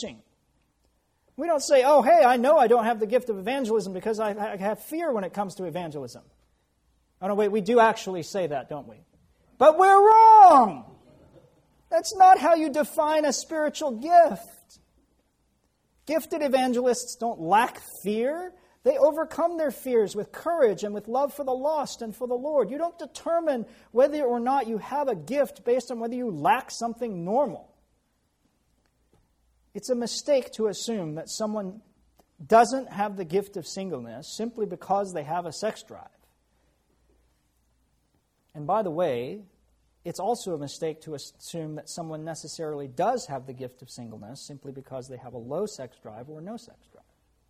teaching. We don't say, oh, hey, I know I don't have the gift of evangelism because I have fear when it comes to evangelism. Oh, no, wait, we do actually say that, don't we? But we're wrong! That's not how you define a spiritual gift. Gifted evangelists don't lack fear. They overcome their fears with courage and with love for the lost and for the Lord. You don't determine whether or not you have a gift based on whether you lack something normal. It's a mistake to assume that someone doesn't have the gift of singleness simply because they have a sex drive. And by the way, it's also a mistake to assume that someone necessarily does have the gift of singleness simply because they have a low sex drive or no sex drive.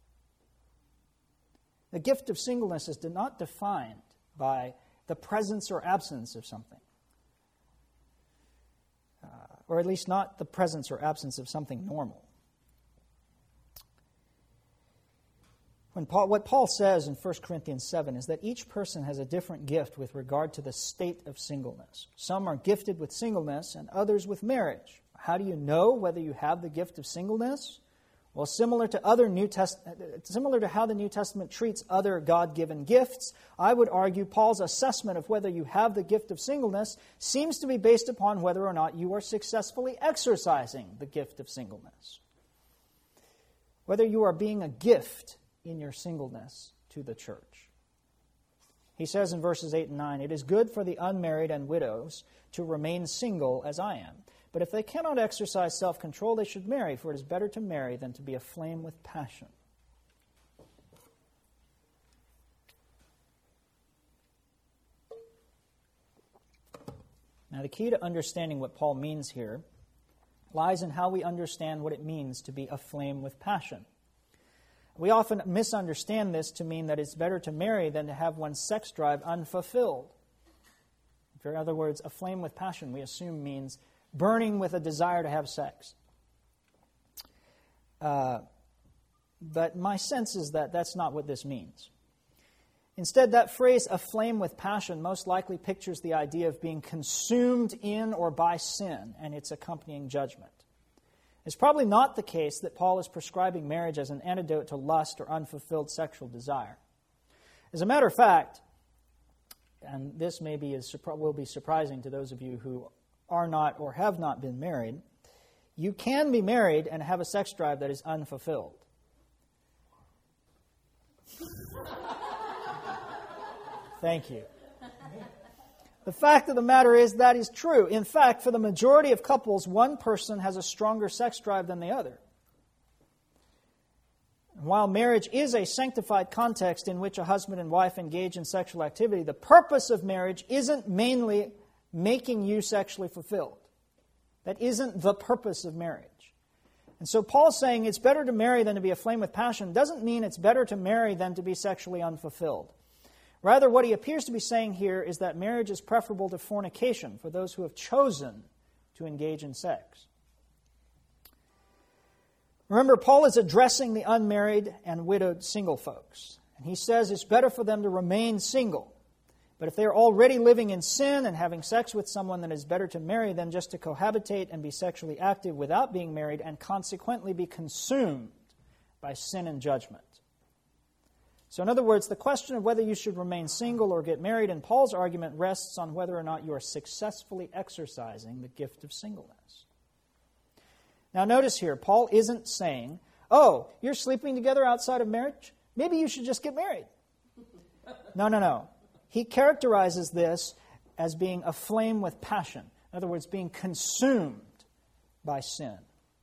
The gift of singleness is not defined by the presence or absence of something. Or at least not the presence or absence of something normal. What Paul says in 1 Corinthians 7 is that each person has a different gift with regard to the state of singleness. Some are gifted with singleness and others with marriage. How do you know whether you have the gift of singleness? Well, similar to how the New Testament treats other God-given gifts, I would argue Paul's assessment of whether you have the gift of singleness seems to be based upon whether or not you are successfully exercising the gift of singleness. Whether you are being a gift in your singleness to the church. He says in verses 8 and 9, "It is good for the unmarried and widows to remain single as I am. But if they cannot exercise self-control, they should marry, for it is better to marry than to be aflame with passion." Now, the key to understanding what Paul means here lies in how we understand what it means to be aflame with passion. We often misunderstand this to mean that it's better to marry than to have one's sex drive unfulfilled. In other words, aflame with passion, we assume means burning with a desire to have sex. But my sense is that that's not what this means. Instead, that phrase, aflame with passion, most likely pictures the idea of being consumed in or by sin and its accompanying judgment. It's probably not the case that Paul is prescribing marriage as an antidote to lust or unfulfilled sexual desire. As a matter of fact, and this will be surprising to those of you who are not or have not been married, you can be married and have a sex drive that is unfulfilled. Thank you. The fact of the matter is that is true. In fact, for the majority of couples, one person has a stronger sex drive than the other. And while marriage is a sanctified context in which a husband and wife engage in sexual activity, the purpose of marriage isn't mainly making you sexually fulfilled. That isn't the purpose of marriage. And so Paul's saying it's better to marry than to be aflame with passion doesn't mean it's better to marry than to be sexually unfulfilled. Rather, what he appears to be saying here is that marriage is preferable to fornication for those who have chosen to engage in sex. Remember, Paul is addressing the unmarried and widowed single folks. And he says it's better for them to remain single. But if they are already living in sin and having sex with someone, then it's better to marry than just to cohabitate and be sexually active without being married and consequently be consumed by sin and judgment. So in other words, the question of whether you should remain single or get married in Paul's argument rests on whether or not you are successfully exercising the gift of singleness. Now notice here, Paul isn't saying, oh, you're sleeping together outside of marriage? Maybe you should just get married. No. He characterizes this as being aflame with passion. In other words, being consumed by sin.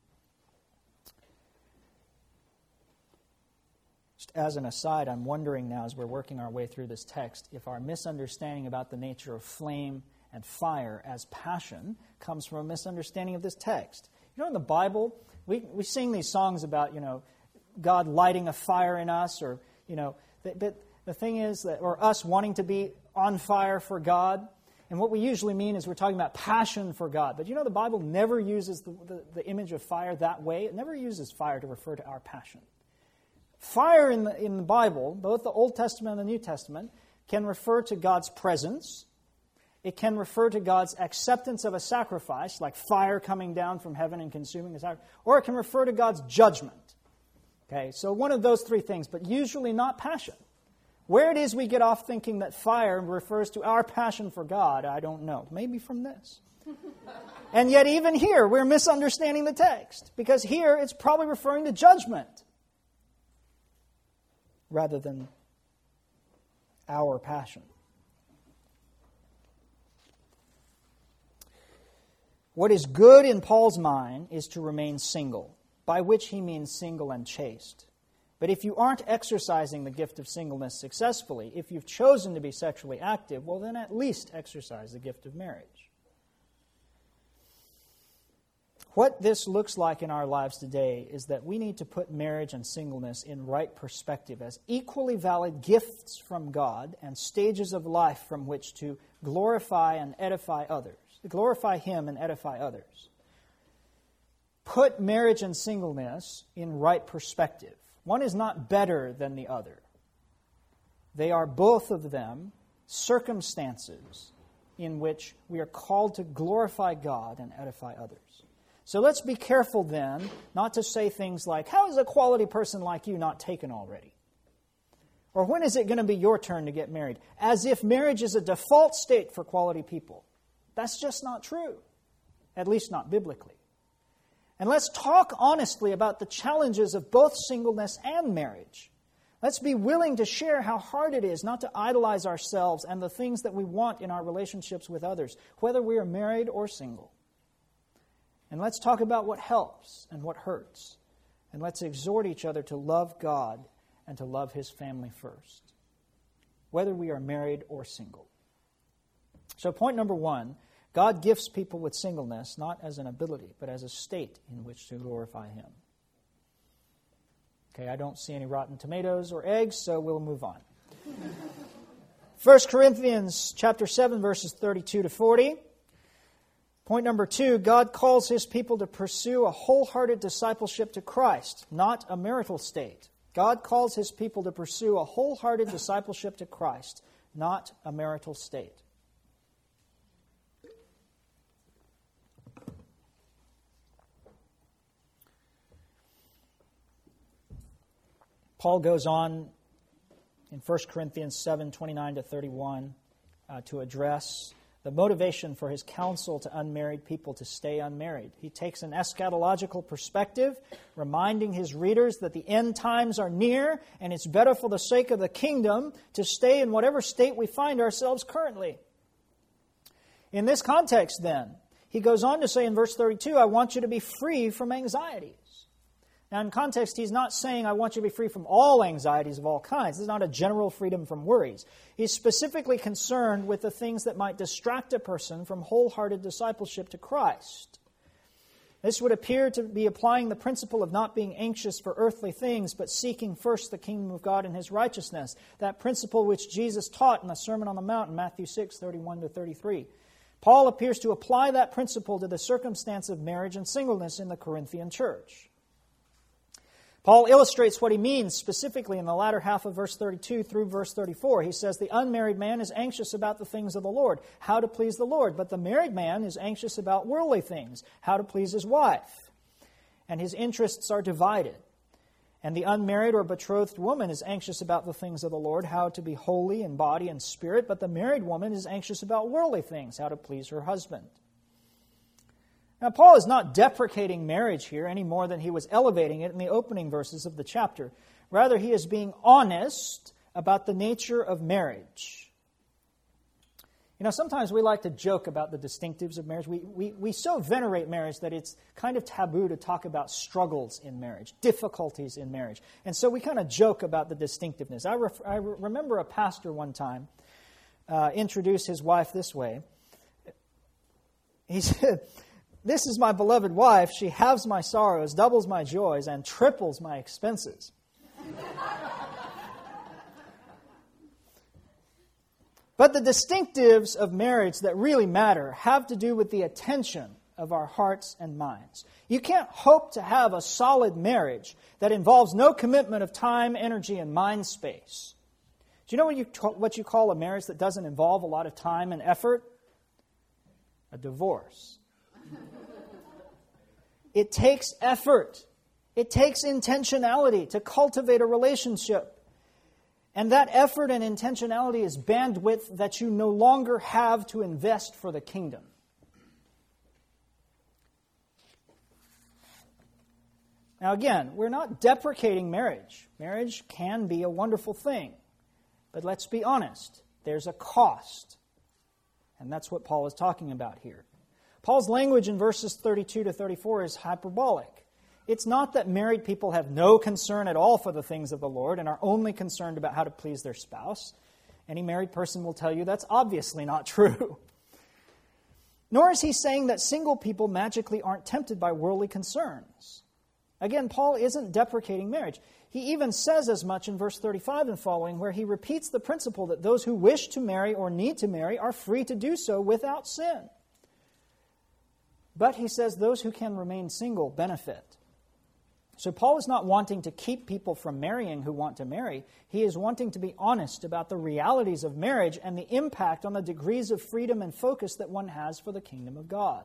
Just as an aside, I'm wondering now as we're working our way through this text if our misunderstanding about the nature of flame and fire as passion comes from a misunderstanding of this text. You know, in the Bible, we sing these songs about, God lighting a fire in us, or, but the thing is that, or us wanting to be on fire for God. And what we usually mean is we're talking about passion for God. But the Bible never uses the image of fire that way. It never uses fire to refer to our passion. Fire in the Bible, both the Old Testament and the New Testament, can refer to God's presence. It can refer to God's acceptance of a sacrifice, like fire coming down from heaven and consuming the sacrifice, or it can refer to God's judgment. Okay, so one of those three things, but usually not passion. Where it is we get off thinking that fire refers to our passion for God, I don't know. Maybe from this. And yet even here, we're misunderstanding the text, because here it's probably referring to judgment rather than our passion. What is good in Paul's mind is to remain single, by which he means single and chaste. But if you aren't exercising the gift of singleness successfully, if you've chosen to be sexually active, well then at least exercise the gift of marriage. What this looks like in our lives today is that we need to put marriage and singleness in right perspective as equally valid gifts from God and stages of life from which to glorify and edify others. Glorify Him and edify others. Put marriage and singleness in right perspective. One is not better than the other. They are both of them circumstances in which we are called to glorify God and edify others. So let's be careful then not to say things like, how is a quality person like you not taken already? Or when is it going to be your turn to get married? As if marriage is a default state for quality people. That's just not true, at least not biblically. And let's talk honestly about the challenges of both singleness and marriage. Let's be willing to share how hard it is not to idolize ourselves and the things that we want in our relationships with others, whether we are married or single. And let's talk about what helps and what hurts. And let's exhort each other to love God and to love His family first, whether we are married or single. So point number one, God gifts people with singleness not as an ability, but as a state in which to glorify Him. Okay, I don't see any rotten tomatoes or eggs, so we'll move on. 1 Corinthians chapter 7, verses 32 to 40. Point number two, God calls His people to pursue a wholehearted discipleship to Christ, not a marital state. God calls His people to pursue a wholehearted discipleship to Christ, not a marital state. Paul goes on in 1 Corinthians 7, 29 to 31 to address the motivation for his counsel to unmarried people to stay unmarried. He takes an eschatological perspective, reminding his readers that the end times are near, and it's better for the sake of the kingdom to stay in whatever state we find ourselves currently. In this context, then, he goes on to say in verse 32, I want you to be free from anxieties. Now, in context, he's not saying, I want you to be free from all anxieties of all kinds. This is not a general freedom from worries. He's specifically concerned with the things that might distract a person from wholehearted discipleship to Christ. This would appear to be applying the principle of not being anxious for earthly things, but seeking first the kingdom of God and His righteousness. That principle which Jesus taught in the Sermon on the Mount in Matthew 6, 31 to 33. Paul appears to apply that principle to the circumstance of marriage and singleness in the Corinthian church. Paul illustrates what he means specifically in the latter half of verse 32 through verse 34. He says, the unmarried man is anxious about the things of the Lord, how to please the Lord. But the married man is anxious about worldly things, how to please his wife. And his interests are divided. And the unmarried or betrothed woman is anxious about the things of the Lord, how to be holy in body and spirit. But the married woman is anxious about worldly things, how to please her husband. Now, Paul is not deprecating marriage here any more than he was elevating it in the opening verses of the chapter. Rather, he is being honest about the nature of marriage. You know, sometimes we like to joke about the distinctives of marriage. We so venerate marriage that it's kind of taboo to talk about struggles in marriage, difficulties in marriage. And so we kind of joke about the distinctiveness. I remember a pastor one time introduced his wife this way. He said, this is my beloved wife. She halves my sorrows, doubles my joys, and triples my expenses. But the distinctives of marriage that really matter have to do with the attention of our hearts and minds. You can't hope to have a solid marriage that involves no commitment of time, energy, and mind space. Do you know what you call a marriage that doesn't involve a lot of time and effort? a divorce. It takes effort. It takes intentionality to cultivate a relationship. And that effort and intentionality is bandwidth that you no longer have to invest for the kingdom. Now again, we're not deprecating marriage. Marriage can be a wonderful thing. But let's be honest, there's a cost. And that's what Paul is talking about here. Paul's language in verses 32 to 34 is hyperbolic. It's not that married people have no concern at all for the things of the Lord and are only concerned about how to please their spouse. Any married person will tell you that's obviously not true. Nor is he saying that single people magically aren't tempted by worldly concerns. Again, Paul isn't deprecating marriage. He even says as much in verse 35 and following, where he repeats the principle that those who wish to marry or need to marry are free to do so without sin. But he says those who can remain single benefit. So Paul is not wanting to keep people from marrying who want to marry. He is wanting to be honest about the realities of marriage and the impact on the degrees of freedom and focus that one has for the kingdom of God.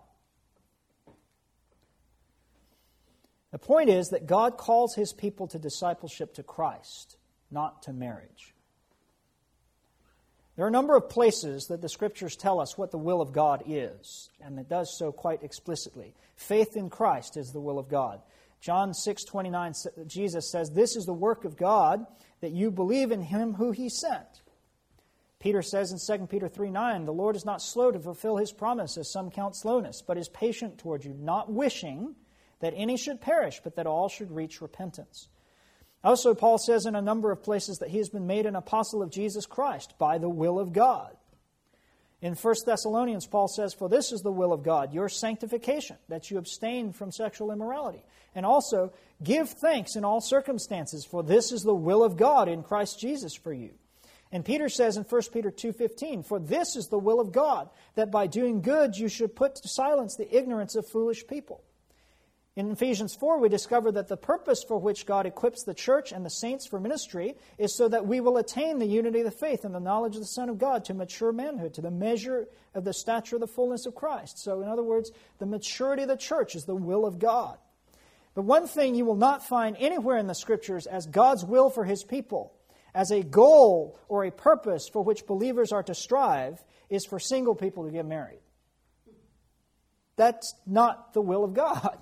The point is that God calls His people to discipleship to Christ, not to marriage. There are a number of places that the Scriptures tell us what the will of God is, and it does so quite explicitly. Faith in Christ is the will of God. John 6:29, Jesus says, "This is the work of God, that you believe in Him who He sent." Peter says in 2 Peter 3:9, "The Lord is not slow to fulfill His promise, as some count slowness, but is patient toward you, not wishing that any should perish, but that all should reach repentance." Also, Paul says in a number of places that he has been made an apostle of Jesus Christ by the will of God. In 1 Thessalonians, Paul says, "For this is the will of God, your sanctification, that you abstain from sexual immorality. And also, give thanks in all circumstances, for this is the will of God in Christ Jesus for you." And Peter says in 1 Peter 2:15, "For this is the will of God, that by doing good you should put to silence the ignorance of foolish people." In Ephesians 4, we discover that the purpose for which God equips the church and the saints for ministry is so that we will attain the unity of the faith and the knowledge of the Son of God to mature manhood, to the measure of the stature of the fullness of Christ. So, in other words, the maturity of the church is the will of God. But one thing you will not find anywhere in the Scriptures as God's will for His people, as a goal or a purpose for which believers are to strive, is for single people to get married. That's not the will of God.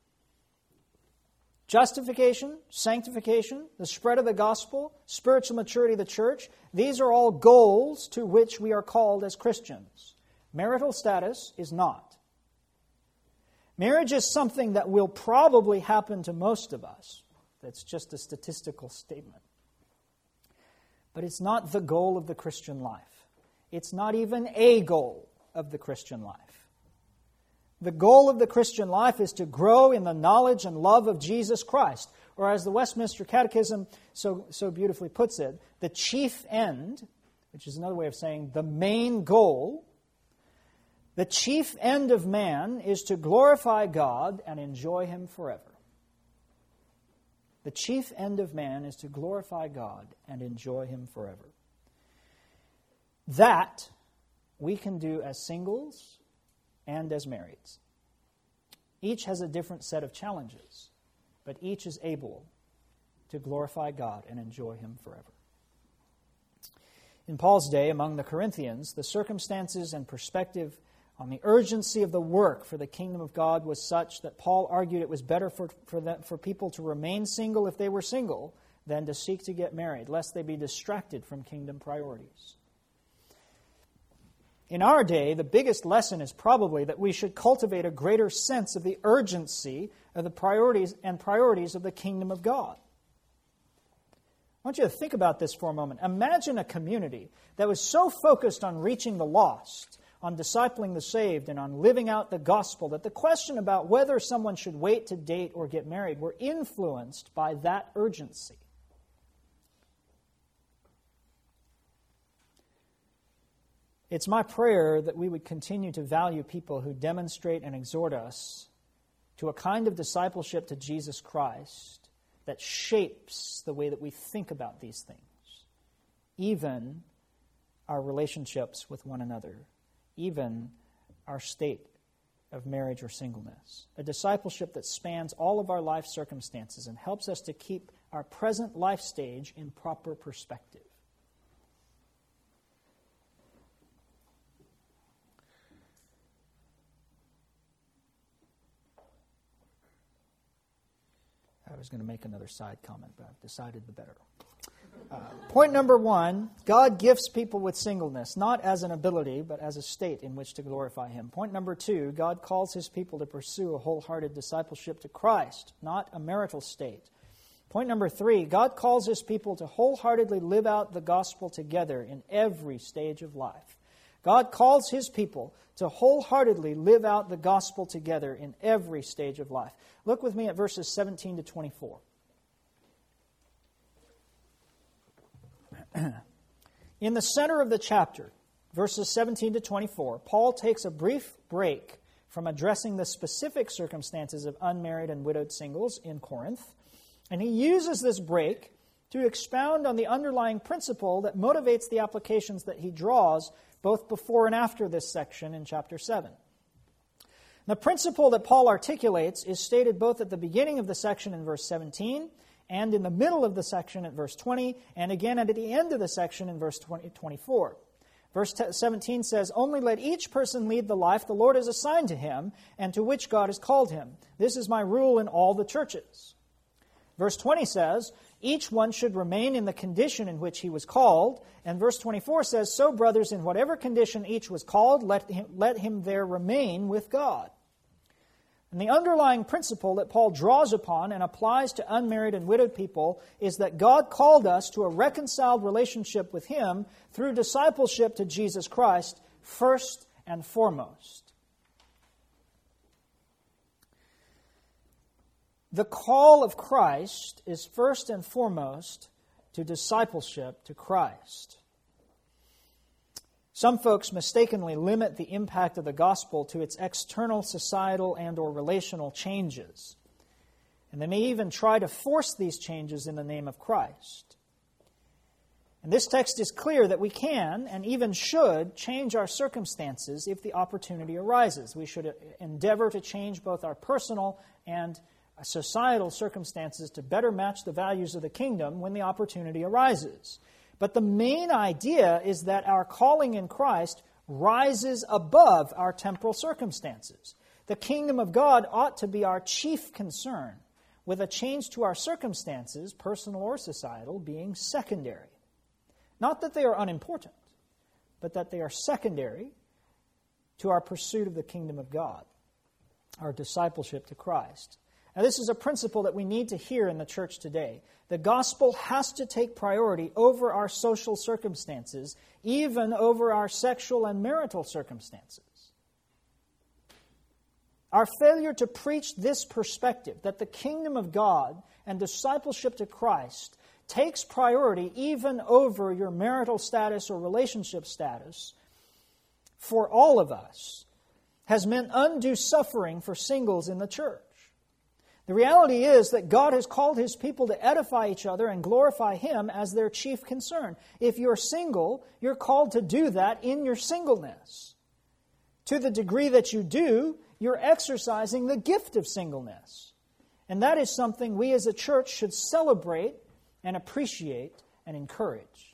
Justification, sanctification, the spread of the gospel, spiritual maturity of the church, these are all goals to which we are called as Christians. Marital status is not. Marriage is something that will probably happen to most of us. That's just a statistical statement. But it's not the goal of the Christian life. It's not even a goal of the Christian life. The goal of the Christian life is to grow in the knowledge and love of Jesus Christ. Or as the Westminster Catechism so beautifully puts it, the chief end, which is another way of saying the main goal, the chief end of man is to glorify God and enjoy Him forever. The chief end of man is to glorify God and enjoy Him forever. That we can do as singles and as marrieds. Each has a different set of challenges, but each is able to glorify God and enjoy Him forever. In Paul's day, among the Corinthians, the circumstances and perspective on the urgency of the work for the kingdom of God was such that Paul argued it was better for people to remain single if they were single than to seek to get married, lest they be distracted from kingdom priorities. In our day, the biggest lesson is probably that we should cultivate a greater sense of the urgency of the priorities of the kingdom of God. I want you to think about this for a moment. Imagine a community that was so focused on reaching the lost, on discipling the saved, and on living out the gospel that the question about whether someone should wait to date or get married were influenced by that urgency. It's my prayer that we would continue to value people who demonstrate and exhort us to a kind of discipleship to Jesus Christ that shapes the way that we think about these things, even our relationships with one another, even our state of marriage or singleness. A discipleship that spans all of our life circumstances and helps us to keep our present life stage in proper perspective. I was going to make another side comment, but I've decided the better. Point number 1, God gifts people with singleness, not as an ability, but as a state in which to glorify Him. Point number 2, God calls His people to pursue a wholehearted discipleship to Christ, not a marital state. Point number 3, God calls His people to wholeheartedly live out the gospel together in every stage of life. God calls His people to wholeheartedly live out the gospel together in every stage of life. Look with me at verses 17 to 24. In the center of the chapter, verses 17 to 24, Paul takes a brief break from addressing the specific circumstances of unmarried and widowed singles in Corinth, and he uses this break to expound on the underlying principle that motivates the applications that he draws both before and after this section in chapter 7. The principle that Paul articulates is stated both at the beginning of the section in verse 17 and in the middle of the section at verse 20, and again at the end of the section in verse 24. Verse 17 says, "Only let each person lead the life the Lord has assigned to him, and to which God has called him. This is my rule in all the churches." Verse 20 says, "Each one should remain in the condition in which he was called." And verse 24 says, "So, brothers, in whatever condition each was called, let him there remain with God." And the underlying principle that Paul draws upon and applies to unmarried and widowed people is that God called us to a reconciled relationship with Him through discipleship to Jesus Christ first and foremost. The call of Christ is first and foremost to discipleship to Christ. Some folks mistakenly limit the impact of the gospel to its external societal and or relational changes. And they may even try to force these changes in the name of Christ. And this text is clear that we can and even should change our circumstances if the opportunity arises. We should endeavor to change both our personal and societal circumstances to better match the values of the kingdom when the opportunity arises. But the main idea is that our calling in Christ rises above our temporal circumstances. The kingdom of God ought to be our chief concern, with a change to our circumstances, personal or societal, being secondary. Not that they are unimportant, but that they are secondary to our pursuit of the kingdom of God, our discipleship to Christ. Now, this is a principle that we need to hear in the church today. The gospel has to take priority over our social circumstances, even over our sexual and marital circumstances. Our failure to preach this perspective, that the kingdom of God and discipleship to Christ takes priority even over your marital status or relationship status, for all of us, has meant undue suffering for singles in the church. The reality is that God has called His people to edify each other and glorify Him as their chief concern. If you're single, you're called to do that in your singleness. To the degree that you do, you're exercising the gift of singleness. And that is something we as a church should celebrate and appreciate and encourage.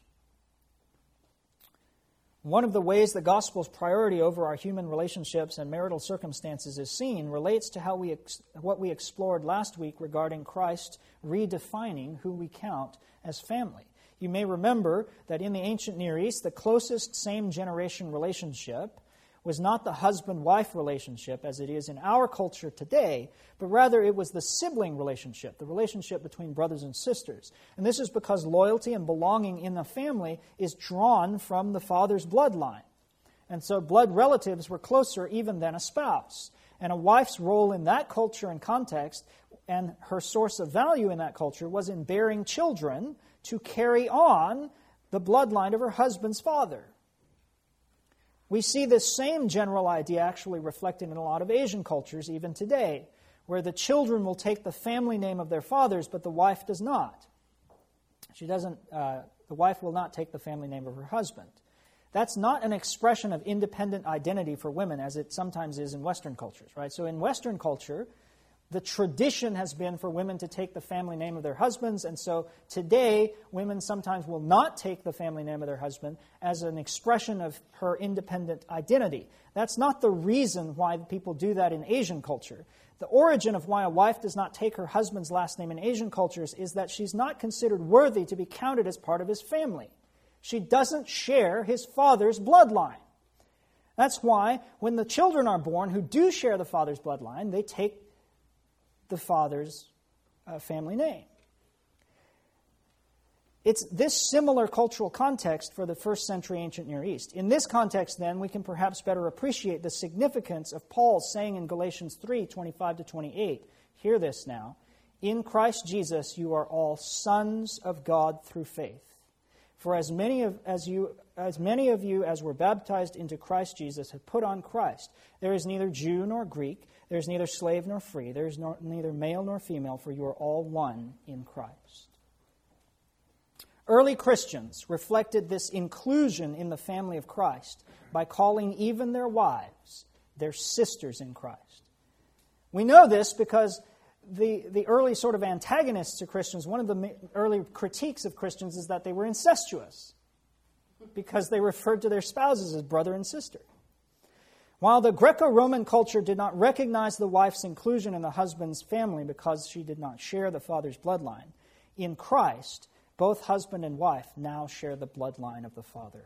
One of the ways the gospel's priority over our human relationships and marital circumstances is seen relates to what we explored last week regarding Christ redefining who we count as family. You may remember that in the ancient Near East, the closest same-generation relationship was not the husband-wife relationship as it is in our culture today, but rather it was the sibling relationship, the relationship between brothers and sisters. And this is because loyalty and belonging in the family is drawn from the father's bloodline. And so blood relatives were closer even than a spouse. And a wife's role in that culture and context, and her source of value in that culture, was in bearing children to carry on the bloodline of her husband's father. We see this same general idea actually reflected in a lot of Asian cultures even today, where the children will take the family name of their fathers, but the wife does not. The wife will not take the family name of her husband. that's not an expression of independent identity for women as it sometimes is in Western cultures, right? So in Western culture, the tradition has been for women to take the family name of their husbands, and so today, women sometimes will not take the family name of their husband as an expression of her independent identity. That's not the reason why people do that in Asian culture. The origin of why a wife does not take her husband's last name in Asian cultures is that she's not considered worthy to be counted as part of his family. She doesn't share his father's bloodline. That's why when the children are born who do share the father's bloodline, they take the father's family name. It's this similar cultural context for the first century ancient Near East. In this context, then, we can perhaps better appreciate the significance of Paul's saying in Galatians 3:25-28. Hear this now. In Christ Jesus you are all sons of God through faith. For as many of you as were baptized into Christ Jesus have put on Christ. There is neither Jew nor Greek, there is neither slave nor free, there is neither male nor female, for you are all one in Christ. Early Christians reflected this inclusion in the family of Christ by calling even their wives their sisters in Christ. We know this because the early sort of antagonists to Christians, one of the early critiques of Christians is that they were incestuous because they referred to their spouses as brother and sister. While the Greco-Roman culture did not recognize the wife's inclusion in the husband's family because she did not share the father's bloodline, in Christ, both husband and wife now share the bloodline of the Father.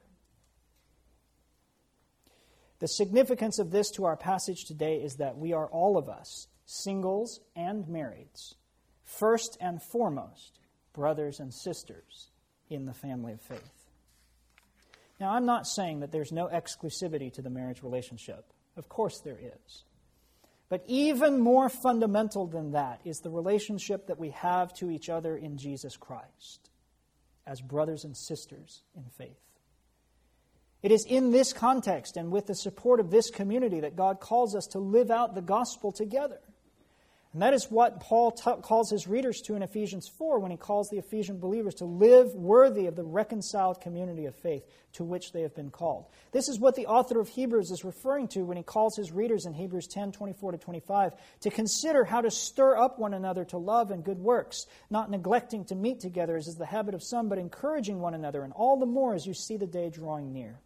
The significance of this to our passage today is that we are all of us, singles and marrieds, first and foremost, brothers and sisters in the family of faith. Now, I'm not saying that there's no exclusivity to the marriage relationship. Of course there is. But even more fundamental than that is the relationship that we have to each other in Jesus Christ as brothers and sisters in faith. It is in this context and with the support of this community that God calls us to live out the gospel together. And that is what Paul calls his readers to in Ephesians 4 when he calls the Ephesian believers to live worthy of the reconciled community of faith to which they have been called. This is what the author of Hebrews is referring to when he calls his readers in Hebrews 10:24-25 to consider how to stir up one another to love and good works, not neglecting to meet together as is the habit of some, but encouraging one another, and all the more as you see the day drawing near.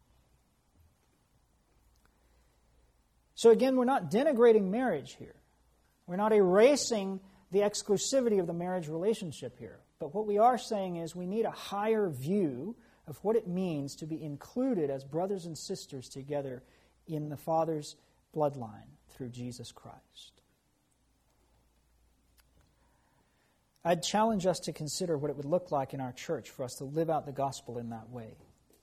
So again, we're not denigrating marriage here. We're not erasing the exclusivity of the marriage relationship here. But what we are saying is we need a higher view of what it means to be included as brothers and sisters together in the Father's bloodline through Jesus Christ. I'd challenge us to consider what it would look like in our church for us to live out the gospel in that way.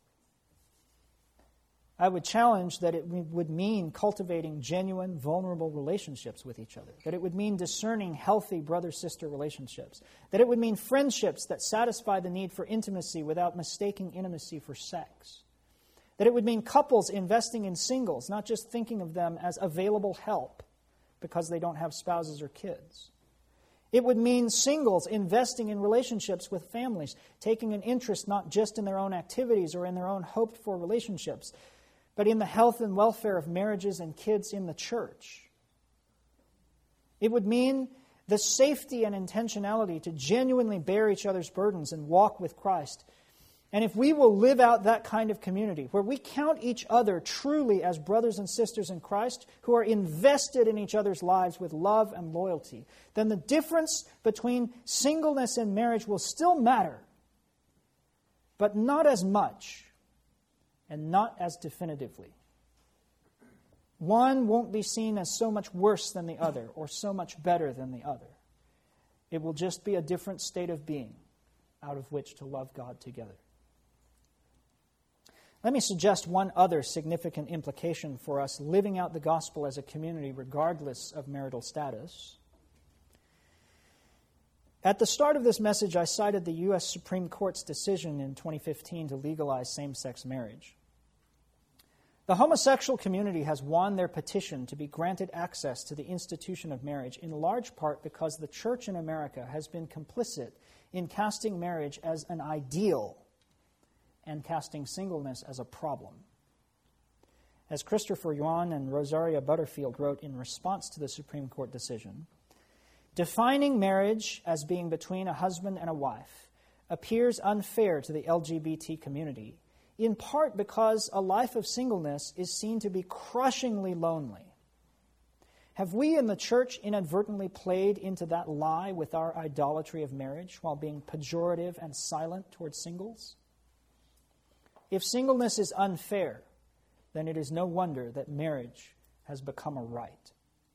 I would challenge that it would mean cultivating genuine, vulnerable relationships with each other. That it would mean discerning healthy brother-sister relationships. That it would mean friendships that satisfy the need for intimacy without mistaking intimacy for sex. That it would mean couples investing in singles, not just thinking of them as available help because they don't have spouses or kids. It would mean singles investing in relationships with families, taking an interest not just in their own activities or in their own hoped-for relationships, but in the health and welfare of marriages and kids in the church. It would mean the safety and intentionality to genuinely bear each other's burdens and walk with Christ. And if we will live out that kind of community, where we count each other truly as brothers and sisters in Christ, who are invested in each other's lives with love and loyalty, then the difference between singleness and marriage will still matter, but not as much and not as definitively. One won't be seen as so much worse than the other or so much better than the other. It will just be a different state of being out of which to love God together. Let me suggest one other significant implication for us living out the gospel as a community regardless of marital status. At the start of this message, I cited the U.S. Supreme Court's decision in 2015 to legalize same-sex marriage. The homosexual community has won their petition to be granted access to the institution of marriage in large part because the church in America has been complicit in casting marriage as an ideal and casting singleness as a problem. As Christopher Yuan and Rosaria Butterfield wrote in response to the Supreme Court decision, defining marriage as being between a husband and a wife appears unfair to the LGBT community, in part because a life of singleness is seen to be crushingly lonely. Have we in the church inadvertently played into that lie with our idolatry of marriage while being pejorative and silent towards singles? If singleness is unfair, then it is no wonder that marriage has become a right.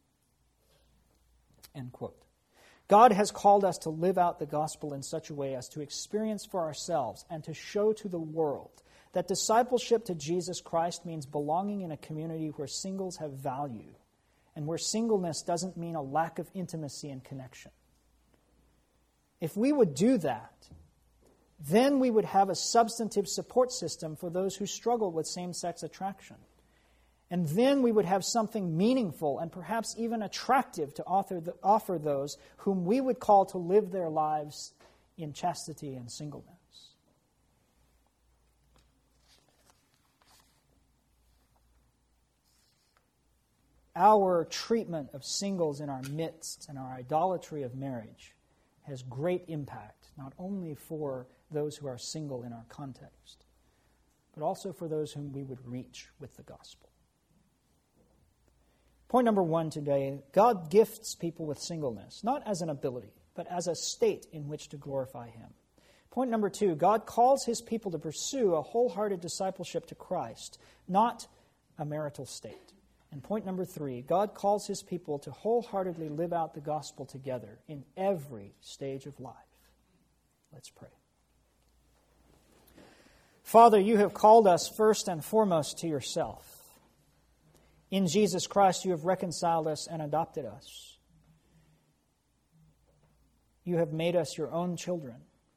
End quote. God has called us to live out the gospel in such a way as to experience for ourselves and to show to the world that discipleship to Jesus Christ means belonging in a community where singles have value and where singleness doesn't mean a lack of intimacy and connection. If we would do that, then we would have a substantive support system for those who struggle with same-sex attraction. And then we would have something meaningful and perhaps even attractive to offer those whom we would call to live their lives in chastity and singleness. Our treatment of singles in our midst and our idolatry of marriage has great impact, not only for those who are single in our context, but also for those whom we would reach with the gospel. Point number 1 today, God gifts people with singleness, not as an ability, but as a state in which to glorify Him. Point number 2, God calls His people to pursue a wholehearted discipleship to Christ, not a marital state. And point number 3, God calls His people to wholeheartedly live out the gospel together in every stage of life. Let's pray. Father, You have called us first and foremost to Yourself. In Jesus Christ, You have reconciled us and adopted us. You have made us Your own children.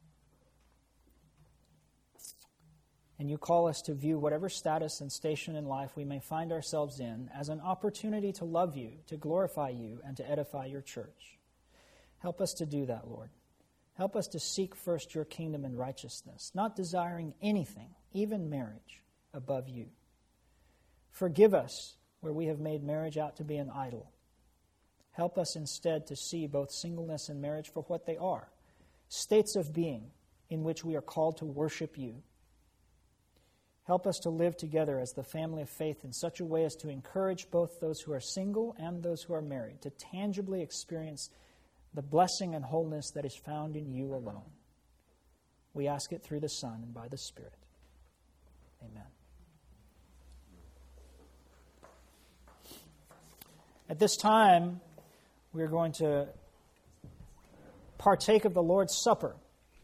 And You call us to view whatever status and station in life we may find ourselves in as an opportunity to love You, to glorify You, and to edify Your church. Help us to do that, Lord. Help us to seek first Your kingdom and righteousness, not desiring anything, even marriage, above You. Forgive us where we have made marriage out to be an idol. Help us instead to see both singleness and marriage for what they are, states of being in which we are called to worship You. Help us to live together as the family of faith in such a way as to encourage both those who are single and those who are married to tangibly experience the blessing and wholeness that is found in You alone. We ask it through the Son and by the Spirit. Amen. At this time, we are going to partake of the Lord's Supper.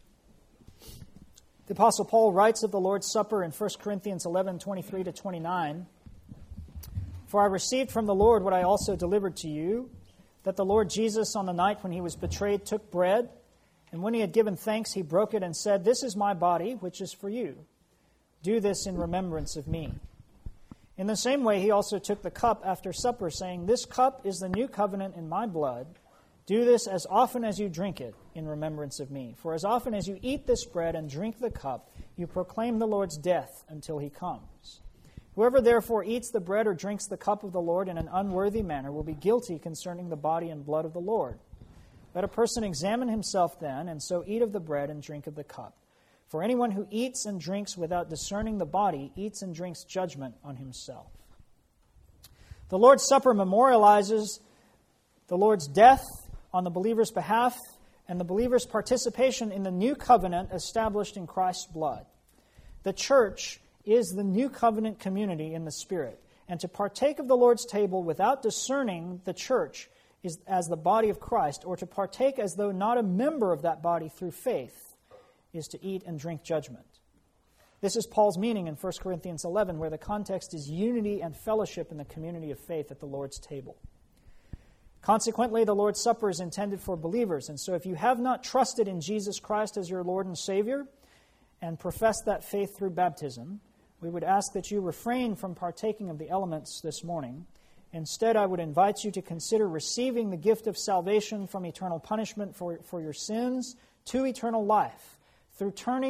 The Apostle Paul writes of the Lord's Supper in 1 Corinthians 11:23-29. For I received from the Lord what I also delivered to you, that the Lord Jesus on the night when He was betrayed took bread, and when He had given thanks, He broke it and said, This is my body, which is for you. Do this in remembrance of me. In the same way, He also took the cup after supper, saying, This cup is the new covenant in my blood. Do this as often as you drink it in remembrance of me. For as often as you eat this bread and drink the cup, you proclaim the Lord's death until He comes. Whoever therefore eats the bread or drinks the cup of the Lord in an unworthy manner will be guilty concerning the body and blood of the Lord. Let a person examine himself then, and so eat of the bread and drink of the cup. For anyone who eats and drinks without discerning the body eats and drinks judgment on himself. The Lord's Supper memorializes the Lord's death on the believer's behalf and the believer's participation in the new covenant established in Christ's blood. The church is the new covenant community in the Spirit, and to partake of the Lord's table without discerning the church is as the body of Christ, or to partake as though not a member of that body through faith, is to eat and drink judgment. This is Paul's meaning in 1 Corinthians 11, where the context is unity and fellowship in the community of faith at the Lord's table. Consequently, the Lord's Supper is intended for believers, and so if you have not trusted in Jesus Christ as your Lord and Savior and professed that faith through baptism, we would ask that you refrain from partaking of the elements this morning. Instead, I would invite you to consider receiving the gift of salvation from eternal punishment for your sins to eternal life through turning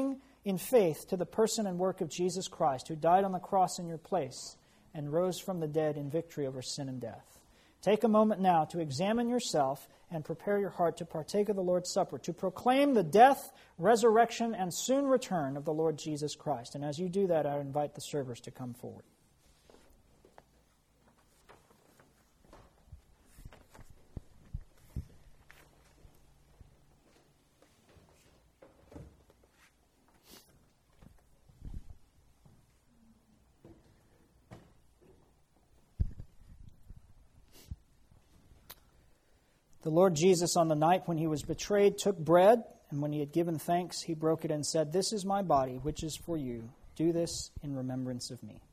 in faith to the person and work of Jesus Christ, who died on the cross in your place and rose from the dead in victory over sin and death. Take a moment now to examine yourself and prepare your heart to partake of the Lord's Supper, to proclaim the death, resurrection, and soon return of the Lord Jesus Christ. And as you do that, I invite the servers to come forward. The Lord Jesus, on the night when he was betrayed, took bread, and when he had given thanks, he broke it and said, "This is my body, which is for you. Do this in remembrance of me."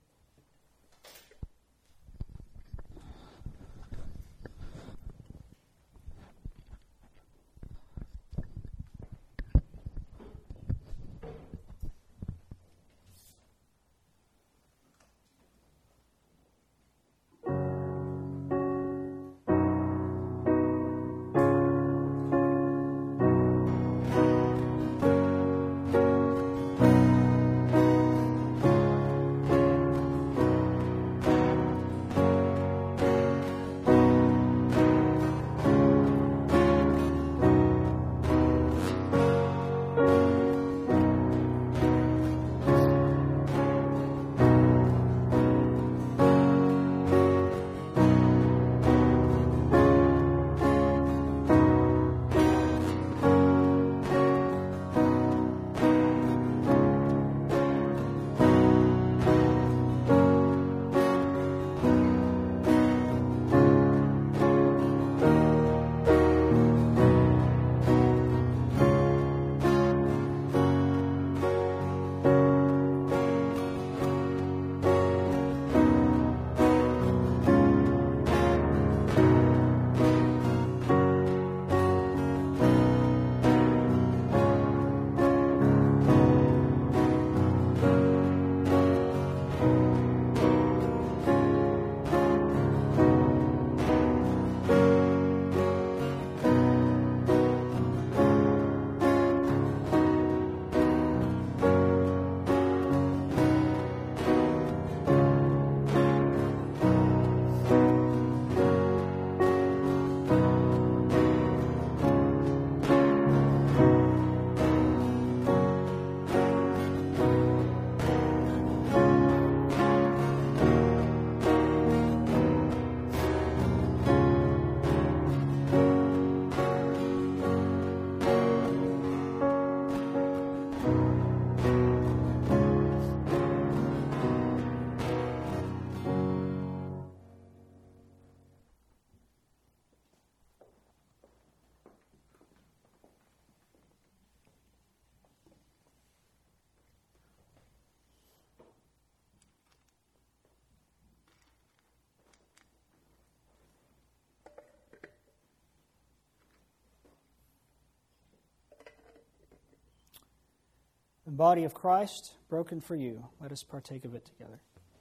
The body of Christ, broken for you. Let us partake of it together.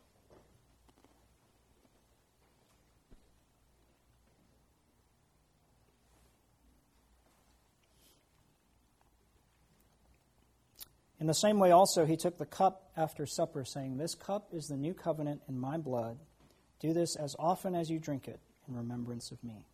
In the same way also he took the cup after supper, saying, "This cup is the new covenant in my blood. Do this as often as you drink it in remembrance of me."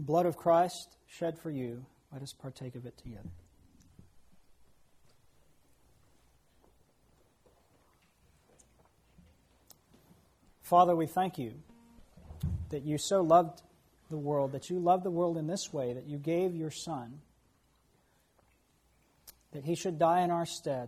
The blood of Christ shed for you, let us partake of it together. Father, we thank you that you so loved the world, that you loved the world in this way, that you gave your Son, that he should die in our stead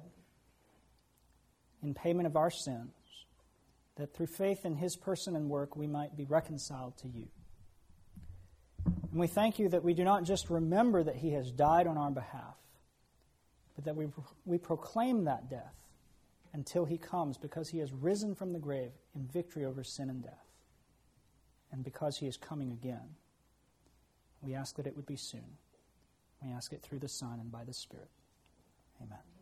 in payment of our sins, that through faith in his person and work we might be reconciled to you. And we thank you that we do not just remember that he has died on our behalf, but that we proclaim that death until he comes, because he has risen from the grave in victory over sin and death, and because he is coming again. We ask that it would be soon. We ask it through the Son and by the Spirit. Amen.